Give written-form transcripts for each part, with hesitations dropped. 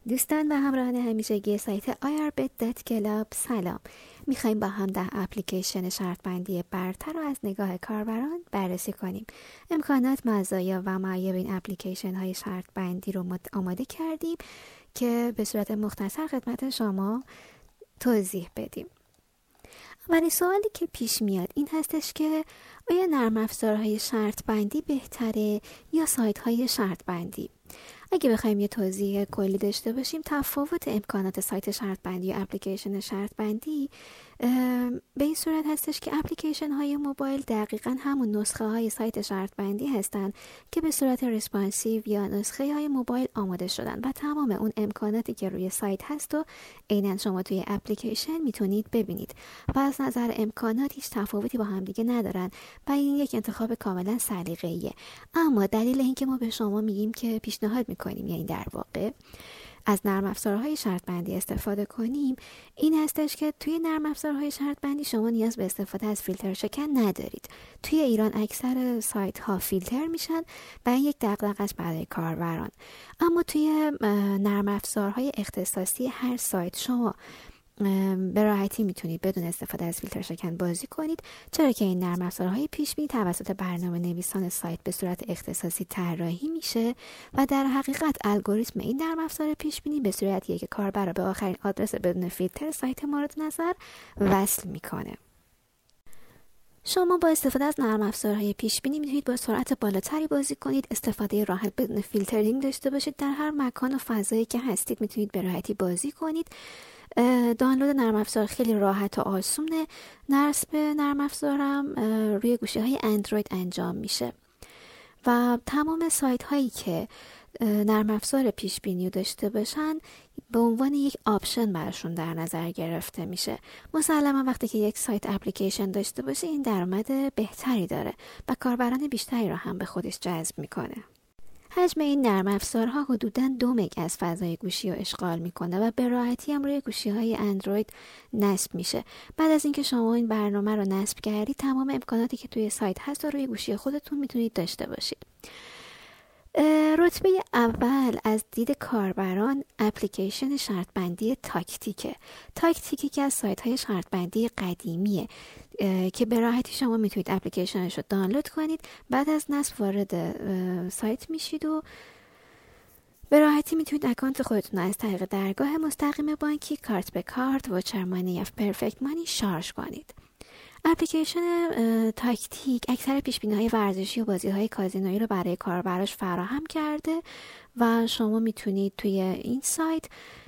دوستان و همراهان همیشگی سایت irbet.club سلام. میخوایم با هم 10 اپلیکیشن شرط بندی برتر رو از نگاه کاربران بررسی کنیم. امکانات، مزایا و معایب این اپلیکیشن های شرط بندی رو آماده کردیم که به صورت مختصر خدمت شما توضیح بدیم. ولی سوالی که پیش میاد این هستش که آیا نرم افزارهای شرط بندی بهتره یا سایت های شرط بندی؟ اگه بخوایم یه توضیح کلی داشته باشیم، تفاوت امکانات سایت شرط بندی و اپلیکیشن شرط بندی به این صورت هستش که اپلیکیشن های موبایل دقیقاً همون نسخه های سایت شرط بندی هستن که به صورت ریسپانسیو یا نسخه های موبایل آماده شدن و تمام اون امکاناتی که روی سایت هست و عیناً شما توی اپلیکیشن میتونید ببینید و از نظر امکانات هیچ تفاوتی با هم دیگه ندارن و این یک انتخاب کاملا سلیقه‌ایه. اما دلیل اینکه ما به شما میگیم که پیشنهاد میکنیم، یعنی در واقع از نرم افزارهای شرط بندی استفاده کنیم، این هستش که توی نرم افزارهای شرط بندی شما نیاز به استفاده از فیلتر شکن ندارید. توی ایران اکثر سایت ها فیلتر میشن و این یک دغدغه است برای کاربران. اما توی نرم افزارهای اختصاصی هر سایت شما به راحتی میتونید بدون استفاده از فیلتر شکن بازی کنید، چرا که این نرم افزارهای پیش بینی توسط برنامه نویسان سایت به صورت اختصاصی طراحی میشه و در حقیقت الگوریتم این نرم افزار پیش بینی به صورتیه که کاربر رو به آخرین آدرس بدون فیلتر سایت مورد نظر وصل میکنه. شما با استفاده از نرم افزارهای پیش بینی میتونید با سرعت بالاتری بازی کنید، استفاده راحت بدون فیلترینگ داشته باشید، در هر مکان و فضایی که هستید میتونید به راحتی بازی کنید. دانلود نرم افزار خیلی راحت و آسونه. نصب نرم افزارم روی گوشی های اندروید انجام میشه و تمام سایت هایی که نرم افزار پیش بینی داشته باشن به عنوان یک آپشن براشون در نظر گرفته میشه. مسلما وقتی که یک سایت اپلیکیشن داشته باشه این درآمد بهتری داره و کاربران بیشتری رو هم به خودش جذب میکنه. حجم این نرم افزارها حدوداً 2 مگ از فضای گوشی رو اشغال میکنه و به راحتی هم روی گوشی های اندروید نصب میشه. بعد از اینکه شما این برنامه رو نصب کردید، تمام امکاناتی که توی سایت هست و روی گوشی خودتون میتونید داشته باشید. رتبه اول از دید کاربران اپلیکیشن شرط بندی تاکتیکه. تاکتیکی که از سایت های شرط بندی قدیمیه که به راحتی شما میتونید اپلیکیشنش رو دانلود کنید، بعد از نصب وارد سایت میشید و به راحتی میتونید اکانت خودتون از طریق درگاه مستقیم بانکی، کارت به کارت، واچر مانی یا پرفکت مانی شارژ کنید. اپلیکیشن تاکتیک اکثر پیشبینی‌های ورزشی و بازی‌های کازینویی رو برای کاربراش فراهم کرده و شما میتونید توی این سایت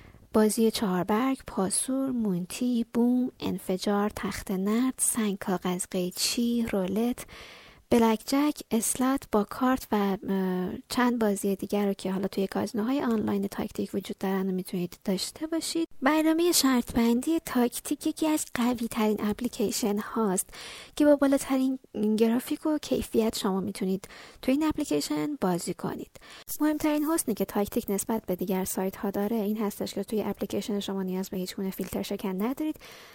بازی 4 برگ، پاسور، مونتی، بوم، انفجار، تخت نرد، سنگ کاغذ قیچی، رولت، بلک جک، اسلات با کارت و چند بازی دیگر رو که حالا توی کازینوهای آنلاین تاکتیک وجود دارن و میتونید داشته باشید. برنامه شرط بندی تاکتیک یکی از قوی ترین اپلیکیشن هاست که با بالاترین گرافیک و کیفیت شما میتونید توی این اپلیکیشن بازی کنید. مهمترین حسنی که تاکتیک نسبت به دیگر سایت ها داره این هستش که توی اپلیکیشن شما نیاز به هیچ گونه فیلتر شکن ندارید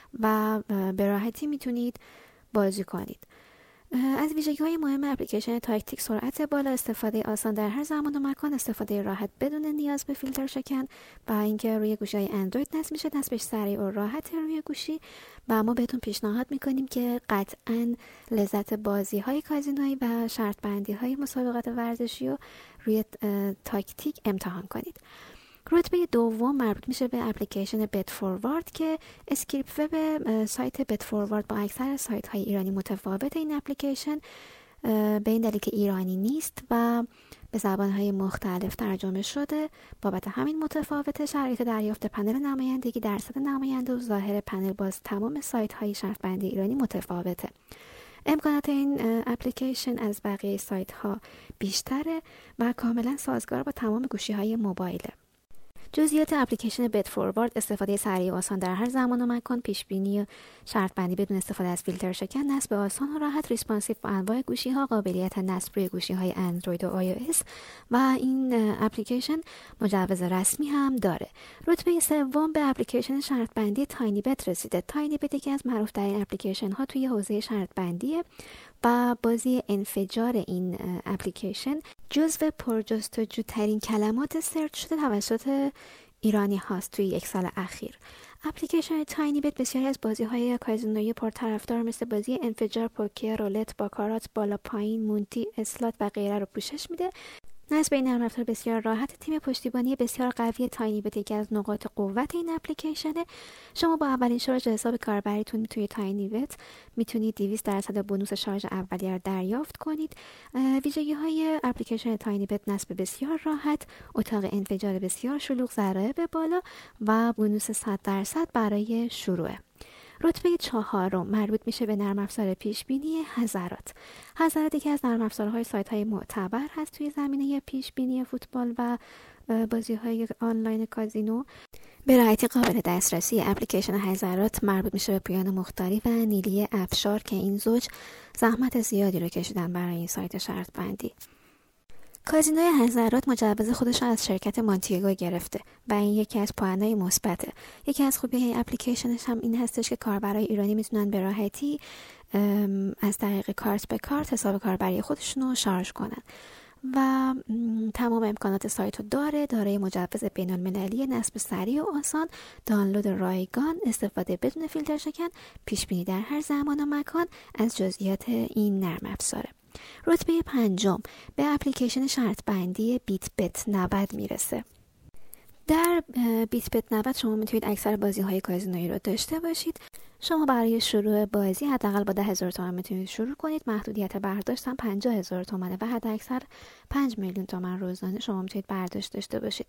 و به راحتی میتونید بازی کنید. از ویژگی‌های مهم اپلیکیشن تاکتیک سرعت بالا، استفاده آسان در هر زمان و مکان، استفاده راحت بدون نیاز به فیلتر شکن و اینکه روی گوشی‌های اندروید نصب میشه، نصبش سریع و راحت روی گوشی و ما بهتون پیشنهاد میکنیم که قطعاً لذت بازی‌های کازینویی و شرط بندی‌های مسابقات ورزشی رو روی تاکتیک امتحان کنید. رتبه دوم مربوط میشه به اپلیکیشن بت فوروارد که اسکریپت وب سایت بت فوروارد با اکثر سایت های ایرانی متفاوت. این اپلیکیشن به این دلیل که ایرانی نیست و به زبان های مختلف ترجمه شده، بابت همین متفاوته. شرایط دریافت پنل نمایندگی، درصد نماینده و ظاهر پنل باز تمام سایت های شرط بندی ایرانی متفاوته. امکانات این اپلیکیشن از بقیه سایت ها بیشتره و کاملا سازگار با تمام گوشی های موبایله. جزئیات اپلیکیشن بت فوروارد: استفاده سریع و آسان در هر زمان و مکان، پیشبینی شرط بندی بدون استفاده از فیلتر شکن، نصب آسان و راحت، ریسپانسیو با انواع گوشی ها، قابلیت نصب روی گوشی های اندروید و iOS و این اپلیکیشن مجوز رسمی هم داره. رتبه سوم به اپلیکیشن شرط بندی تاینی بت رسیده. تاینی بت یکی از معروف ترین اپلیکیشن ها توی حوزه شرط بندیه و بازی انفجار این اپلیکیشن جزو پرجستجوترین کلمات سرچ شده توسط ایرانی هاست توی 1 سال اخیر. اپلیکیشن تاینی بیت بسیاری از بازی‌های کازینویی پرطرفدار مثل بازی انفجار، پوکر، رولت، باکارات، بالا پایین، مونتی، اسلات و غیره رو پوشش میده. نصب این نرم افزار بسیار راحت. تیم پشتیبانی بسیار قوی تاینی بیت یکی از نقاط قوت این اپلیکیشنه. شما با اولین شارژ حساب کاربریتون توی تاینی بیت میتونید 200% بونوس شارژ اولیه رو دریافت کنید. ویژگی‌های اپلیکیشن تاینی بیت نصب بسیار راحت، اتاق انفجار بسیار شلوغ، ضرایب بالا و بونوس 100% برای شروع. رتبه 4 مربوط میشه به نرم افزار پیش بینی حضرات. حضرات یکی از نرم افزارهای سایت های معتبر هست توی زمینه پیش بینی فوتبال و بازی های آنلاین کازینو. به راحتی قابل دسترسی. اپلیکیشن حضرات مربوط میشه به پویان مختاری و نیلی افشار که این زوج زحمت زیادی رو کشیدن برای این سایت شرط بندی. کازینوی حضرات مجوز خودش رو از شرکت مانتیگو گرفته و این یکی از پوانهای مثبته. یکی از خوبی این اپلیکیشنش هم این هستش که کاربرای ایرانی میتونن به راحتی از طریق کارت به کارت حساب کاربری خودشون رو شارژ کنن و تمام امکانات سایت رو دارای مجوز بین المللی، نصب سریع و آسان، دانلود رایگان، استفاده بدون فیلتر شکن، پیش بینی در هر زمان و مکان از جزئیات این نرم افزاره. رتبه 5 به اپلیکیشن شرط بندی بیت بت 90 میرسه. در بیت بت 90 شما میتونید اکثر بازی های کازینویی رو داشته باشید. شما برای شروع بازی حداقل با 10,000 تومان میتونید شروع کنید. محدودیت برداشت هم 50,000 تومانه و حد اکثر 5 میلیون تومان روزانه شما میتونید برداشت داشته باشید.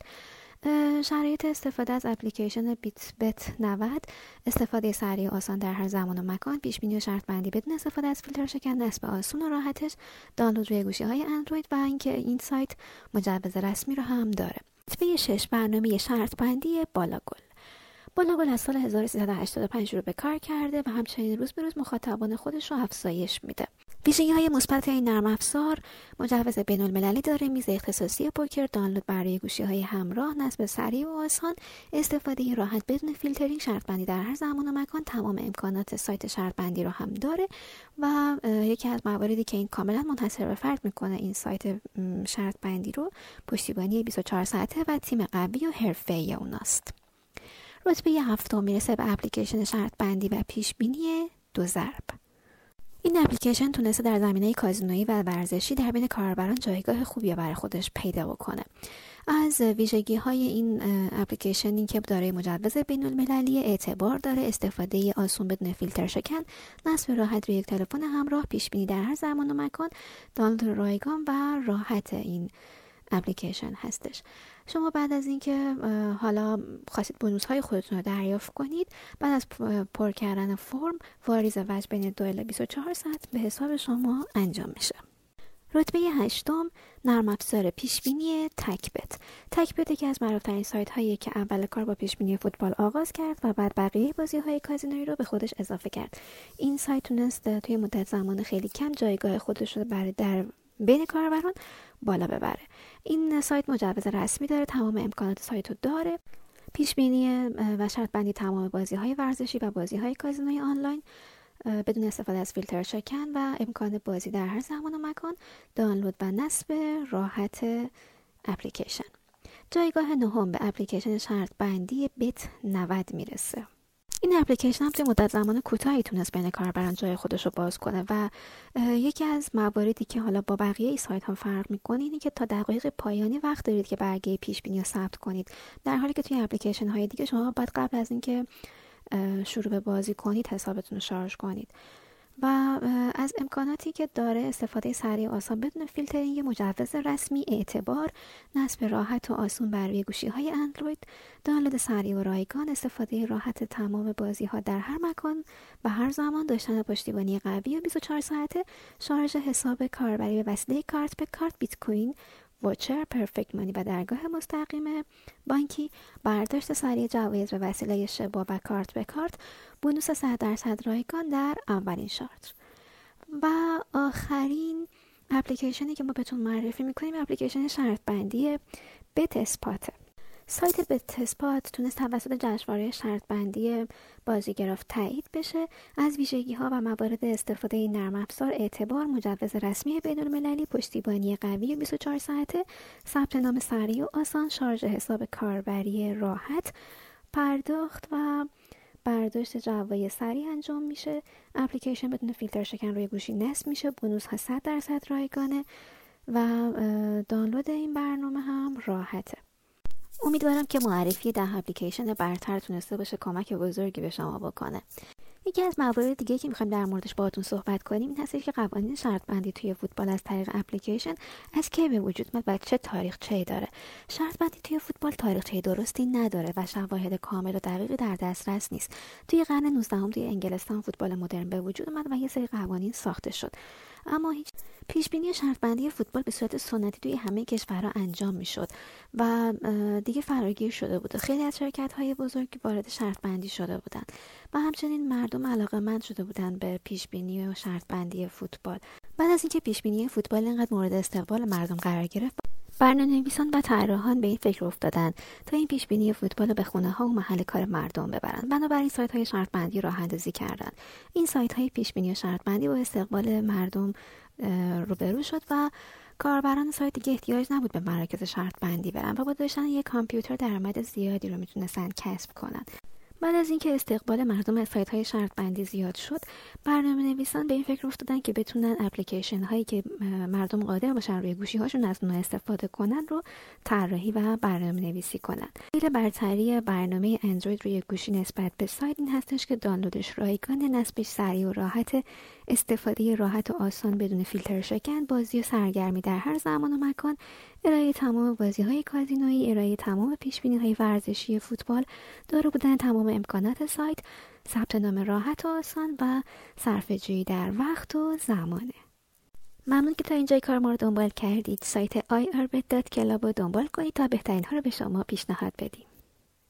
شرایط استفاده از اپلیکیشن بیت بت 90: استفاده سریع و آسان در هر زمان و مکان، پیش بینی و شرط بندی بدون استفاده از فیلتر شکن، نصب آسون و راحتش، دانلود روی گوشی های اندروید و اینکه این سایت مجوز رسمی رو هم داره. رتبه 6 برنامه شرط بندی بالاگل. بالاگل از سال 1385 شروع به کار کرده و همچنین روز به روز مخاطبان خودش رو افزایش میده. ویژگی‌های مثبت این نرم افزار: مجوز بین‌المللی داره، میز اختصاصی پوکر، دانلود برای گوشی‌های همراه، نصب سریع و آسان، استفاده راحت بدون فیلترینگ، شرط بندی در هر زمان و مکان، تمام امکانات سایت شرط بندی رو هم داره و یکی از مواردی که این کاملا منحصر به فرد میکنه این سایت شرط بندی رو پشتیبانی 24 ساعته و تیم قوی و حرفه‌ای اوناست. رتبه 7 میرسه به اپلیکیشن شرط بندی و پیش بینی 2 ضرب. این اپلیکیشن تونسته در زمینه کازینویی و ورزشی در بین کاربران جایگاه خوبی برای خودش پیدا بکنه. از ویژگی‌های این اپلیکیشن این که دارای مجوز بین‌المللی، اعتبار داره، استفاده آسون بدون فیلتر شکن، نصب راحت روی یک تلفن همراه، پیش بینی در هر زمان و مکان، دانلود رایگان و راحت این اپلیکیشن هستش. شما بعد از اینکه حالا خواستید بونوس های خودتون رو دریافت کنید، بعد از پر کردن فرم واریز وجه بین 2 الی 24 ساعت به حساب شما انجام میشه. رتبه 8 نرم افزار پیش بینی تکبت. تکبت یکی از معروف‌ترین سایت هایی که اول کار با پیش بینی فوتبال آغاز کرد و بعد بقیه بازی های کازینویی رو به خودش اضافه کرد. این سایت تونست توی مدت زمان خیلی کم جایگاه خودش رو در بین کاربران بالا ببره. این سایت مجوز رسمی داره، تمام امکانات سایت رو داره، پیش بینی و شرط بندی تمام بازی های ورزشی و بازی های کازینوی آنلاین بدون استفاده از فیلتر شکن و امکان بازی در هر زمان و مکان، دانلود و نصب راحت اپلیکیشن. جایگاه 9 به اپلیکیشن شرط بندی بیت 90 میرسه. این اپلیکیشن هم توی مدت زمان کوتاهی تونست بین کاربران جای خودش رو باز کنه و یکی از مواردی که حالا با بقیه ای سایت ها فرق میکنه اینه که تا دقایق پایانی وقت دارید که برگه پیش بینی رو ثبت کنید، در حالی که توی اپلیکیشن های دیگه شما باید قبل از اینکه شروع به بازی کنید حسابتون رو شارژ کنید. و از امکاناتی که داره استفاده سریع و آسان بدون فیلترینگ، مجوز رسمی، اعتبار، نصب راحت و آسون بر روی گوشی های اندروید، دانلود سریع و رایگان، استفاده راحت تمام بازی ها در هر مکان و هر زمان، داشتن پشتیبانی قوی و 24 ساعته، شارژ حساب کاربری به وسیله کارت به کارت، بیت کوین، ووچر، پرفکت مانی و درگاه مستقیم بانکی، برداشت سریع جوایز به وسیله شبا و کارت به کارت، بونوس 100% رایگان در اولین شارژ. و آخرین اپلیکیشنی که ما بهتون معرفی میکنیم اپلیکیشن شرط بندی بیت اسپاته. سایت بت‌اسپات تونست توسط جشنواره شرط بندی بازیگراف تایید بشه. از ویژگی‌ها و موارد استفاده این نرم افزار اعتبار، مجوز رسمی بین‌المللی، پشتیبانی قوی 24 ساعته، ثبت نام سریع و آسان، شارژ حساب کاربری راحت، پرداخت و برداشت جوای سریع انجام میشه. اپلیکیشن بدون فیلتر شکن روی گوشی نصب میشه. بونوس‌ها 100% رایگانه و دانلود این برنامه هم راحته. امیدوارم که معرفی 10 اپلیکیشن برتر تونسته باشه کمک بزرگی به شما بکنه. یکی از موارد دیگه که میخوایم در موردش باهاتون صحبت کنیم این هستش که قوانین شرط بندی توی فوتبال از طریق اپلیکیشن از کی به وجود اومد و چه تاریخچه‌ای داره. شرط بندی توی فوتبال تاریخچه درستی نداره و شواهد کامل و دقیقی در دسترس نیست. توی قرن 19 توی انگلستان فوتبال مدرن به وجود اومد و یه سری قوانین ساخته شد، اما هیچ پیش بینی شرط بندی فوتبال به صورت سنتی توی همه کشورها انجام میشد و دیگه فراگیر شده بود. خیلی از شرکت‌های بزرگی وارد شرط بندی شده بودن و همچنین مردم علاقه‌مند شده بودن به پیش بینی و شرط بندی فوتبال. بعد از اینکه پیش بینی فوتبال اینقدر مورد استقبال مردم قرار گرفت، برنامه‌نویسان و طراحان به این فکر افتادن تا این پیش بینی فوتبال به خونه‌ها و محل کار مردم ببرن. بنابراین سایت‌های شرط بندی راه اندازی کردن. این سایت‌های پیش بینی و شرط بندی با استقبال مردم روبرو شد و کاربران سایت دیگه احتیاج نبود به مراکز شرط بندی برن و با داشتن یک کامپیوتر درآمد زیادی رو میتونستن کسب کنن. بعد از اینکه استقبال مردم از سایت‌های شرط بندی زیاد شد، برنامه‌نویسان به این فکر افتادن که بتونن اپلیکیشن هایی که مردم قادر باشن روی گوشی هاشون از اونها استفاده کنن رو طراحی و برنامه‌نویسی کنن. دلیل برتری برنامه اندروید روی گوشی نسبت به سایت این هستش که دانلودش رایگان، نصبش سریع و راحت، استفاده راحت و آسان بدون فیلتر شکن، بازی و سرگرمی در هر زمان و مکان، ارائه تمام بازی‌های کازینویی، ارائه تمام پیش‌بینی‌های ورزشی فوتبال، دارا بودن تمام امکانات سایت، ثبت نام راحت و آسان و صرفه‌جویی در وقت و زمانه. ممنون که تا اینجای کار ما رو دنبال کردید. سایت iarbet.club رو دنبال کنید تا بهترین ها رو به شما پیشنهاد بدیم.